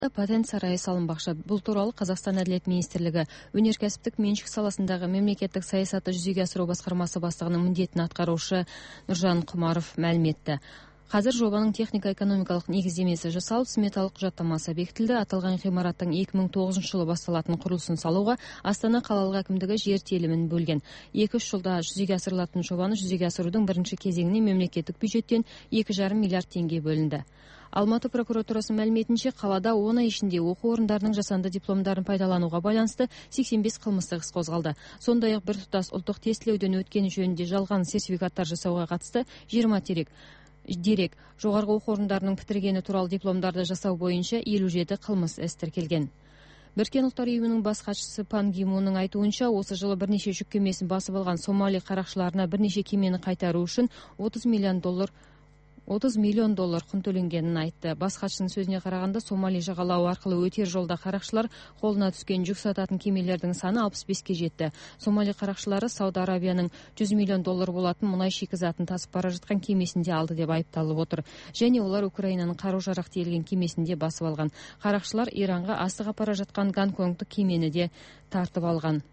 Патент сарайы салынбақшы. Бұл туралы Қазақстан Әділет министрлігі өнеркәсіптік меншік саласындағы мемлекеттік саясатты жүзеге асыру басқармасы бастығының міндетін атқарушы Нұржан Құмаров мәлім етті. Қазір жобаның техника-экономикалық негіздемесі жасалып, сметалық құжаттамасы бекітілді. Аталған ғимараттың 2009 жылы басталатын құрылысын салуға Астана қалалық әкімдігі жер телімін бөлген. 2-3 жылда жүзеге асырылатын жобаны жүзеге асырудың бірінші кезеңіне мемлекеттік бюджеттен 2,5 миллиард теңге бөлінді. Алматы прокуратурасы мәліметінше, қалада 10 ай ішінде оқу орындарының жасанды дипломдарын пайдалануға байланысты 85 қылмыстық іс қозғалды. Сондай-ақ біртұтас ұлттық тестілеуден өткені жөнінде жалған сертификаттар жасауға қатысты 20 дерек, жоғарғы оқу орындарының бітіргені туралы дипломдарды жасау бойынша 57 қылмыс іс тіркелген. Біріккен ұлттар ұйымының бас хатшысы Пан Ги Мунның айтуынша, осы жылы бірнеше жүк кемесін басып алған Сомали қарақшыларына бірнеше кемені қайтару үшін 30 миллион доллар құн төленгенін айтты. Бас хатшының сөзіне қарағанда, Сомали жағалауы арқылы өтер жолда қарақшылар қолына түскен жүк сататын кемелердің саны 65-ке жетті. Сомали қарақшылары Сауд Арабияның 100 миллион доллар болатын мұнай шикізатын тасып бара жатқан кемесінде алды деп айыпталып отыр. Және олар Украинаның қару-жарақ тиелген кемесінде басып алған. Қарақшылар Иранға астық апара жатқан Гонконгтық кемені де тартып алған.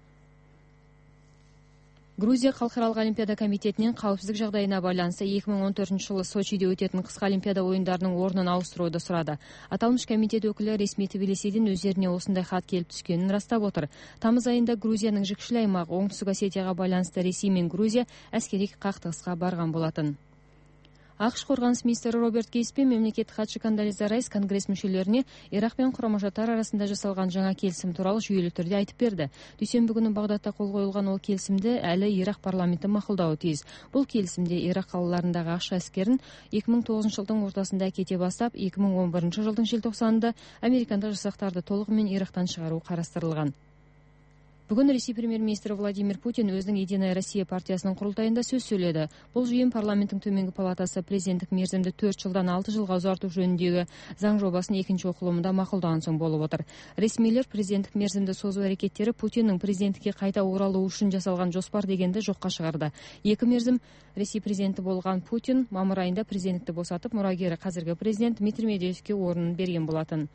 Грузия халықаралық олимпиада комитетінен қауіпсіздік жағдайына байланысты 2014 жылы Сочиде өтетін қысқы олимпиада ойындарының орнын ауыстыруды сұрады. Аталмыш комитет өкілі ресми Тбилисиден өздеріне осындай хат келіп түскенін растап отыр. Тамыз айында Грузияның жікшіл аймағы Оңтүстік Осетияға байланысты Ресей мен Грузия әскери қақтығысқа барған болатын. ақш қорғаныс министрі Роберт Гейс пен мемлекеттік хатшы Кондолиза Райс Конгресс мүшелеріне Ирак пен Құрама Штаттар арасында жасалған жаңа келісім туралы жүйелі түрде айтып берді. Дүйсенбі күні Бағдадта қол қойылған ол келісімді әлі Ирак парламенті мақұлдауы тиіс. Бұл келісімде Ирак қалаларындағы ақш әскерін 2009 жылдың ортасында кете бастап, 2011 жылдың желтоқсанында американдық жасақтарды толығымен Ирактан шығару қарастырылған. Бүгін Ресей премьер-министрі Владимир Путин өзінің Единая Россия партиясының құрылтайында сөз сөйледі. Бұл жиын парламенттің төменгі палатасы президенттік мерзімді 4 жылдан 6 жылға ұзарту жөніндегі заң жобасын екінші оқылымында мақұлдаған соң болып отыр. Ресмилер президенттік мерзімді созу әрекеттері Путиннің президенттікке қайта оралуы үшін жасалған жоспар дегенді жоққа шығарды. 2 мерзім Ресей президенті болған Путин мамыр айында президенттікті босатып, мұрагері қазіргі президент Дмитрий Медведевке орнын берген болатын.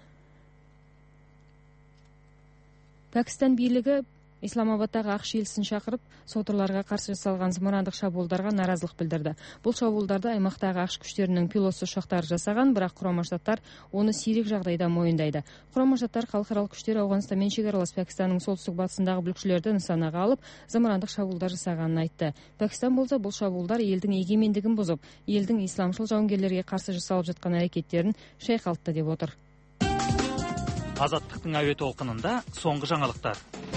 Пәкістан билігі Исламабадтағы ақш елшісін шақырып, содырларға қарсы жасалған зымырандық шабуылдарға наразылық білдірді. Бұл шабуылдарды аймақтағы ақш күштерінің пилотсыз ұшақтары жасаған, бірақ Құрама Штаттар оны сирек жағдайда мойындайды. Құрама Штаттар халықаралық күштер Ауғанстанмен шекаралас Пәкістанның солтүстік батысындағы бүлікшілерді нысанаға алып, зымырандық шабуылдар жасағанын айтты. Пәкістан болса, бұл шабуылдар елдің егемендігін бұзып, елдің исламшыл жауынгерлерге қарсы жасалып жатқан әрекеттерін шайқалтты деп отыр. Азаттықтың әуе толқынында соңғы жаңалықтар.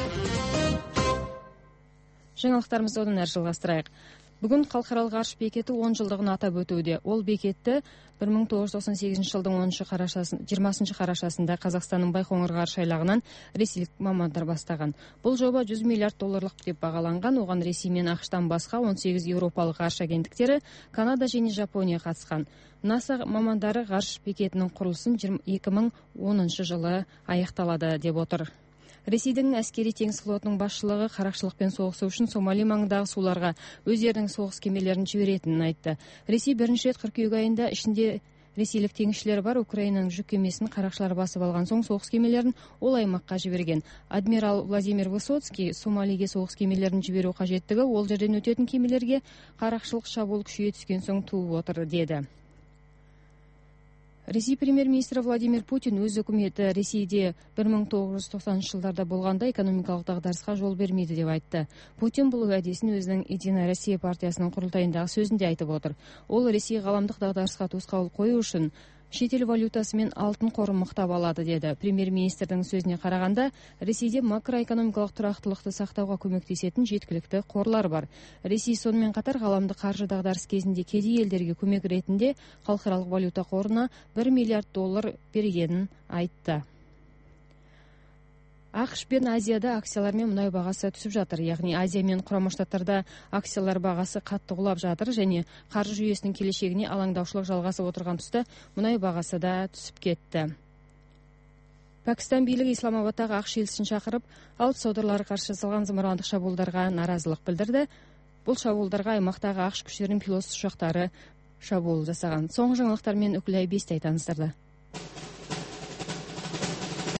Жаңалықтарымызды одан әрі жалғастырайық. Бүгін халықаралық ғарыш бекеті 10 жылдығын атап өтуде. Ол бекетті 1998 жылдың 20 қарашасында Қазақстанның Байқоңыр ғарыш айлағынан ресейлік мамандар бастаған. Бұл жоба 100 миллиард долларлық деп бағаланған. Оған Ресей мен ақштан басқа 18 еуропалық ғарыш агенттіктері, Канада және Жапония қатысқан. НАСА мамандары ғарыш бекетінің құрылысын 2010 жылы аяқталады деп отыр. Ресейдің әскери теңіз флотының басшылығы қарақшылықпен соғысу үшін Сомали маңындағы суларға өздерінің соғыс кемелерін жіберетінін айтты. Ресей бірінші рет қыркүйек айында ішінде ресейлік теңізшілер бар Украинаның жүк кемесін қарақшылар басып алған соң соғыс кемелерін ол аймаққа жіберген. Адмирал Владимир Высоцкий Сомалиге соғыс кемелерін жіберу қажеттігі ол жерден өтетін кемелерге қарақшылық шабуыл күшейе түскен соң туып отыр деді. Ресей премьер-министрі Владимир Путин өз үкіметі Ресейде 1990 жылдарда болғанда экономикалық дағдарысқа жол бермейді деп айтты. Путин бұл уәдесін өзінің Единая Россия партиясының құрылтайындағы сөзінде айтып отыр. Ол Ресей ғаламдық дағдарысқа тосқауыл қою үшін шетел валютасы мен алтын қорын мықтап алады деді. Премьер-министрдің сөзіне қарағанда, Ресейде макроэкономикалық тұрақтылықты сақтауға көмектесетін жеткілікті қорлар бар. Ресей сонымен қатар ғаламдық қаржы дағдарыс кезінде кедей елдерге көмек ретінде халықаралық валюта қорына 1 миллиард доллар бергенін айтты. ақш пен Азияда акциялар мен мұнай бағасы түсіп жатыр. Яғни Азия мен Құрама Штаттарда акциялар бағасы қатты құлап жатыр және қаржы жүйесінің келешегіне алаңдаушылық жалғасып отырған тұста мұнай бағасы да түсіп кетті. Пәкістан билігі Исламабадтағы ақш елшісін шақырып, алып содырлары қарсы жасалған зымырандық шабуылдарға наразылық білдірді. Бұл шабуылдарға аймақтағы ақш күштерінің пилотсыз ұшақтары шабуыл жасаған. Соңғы жаңалықтармен Үкілай Бестай таныстырды.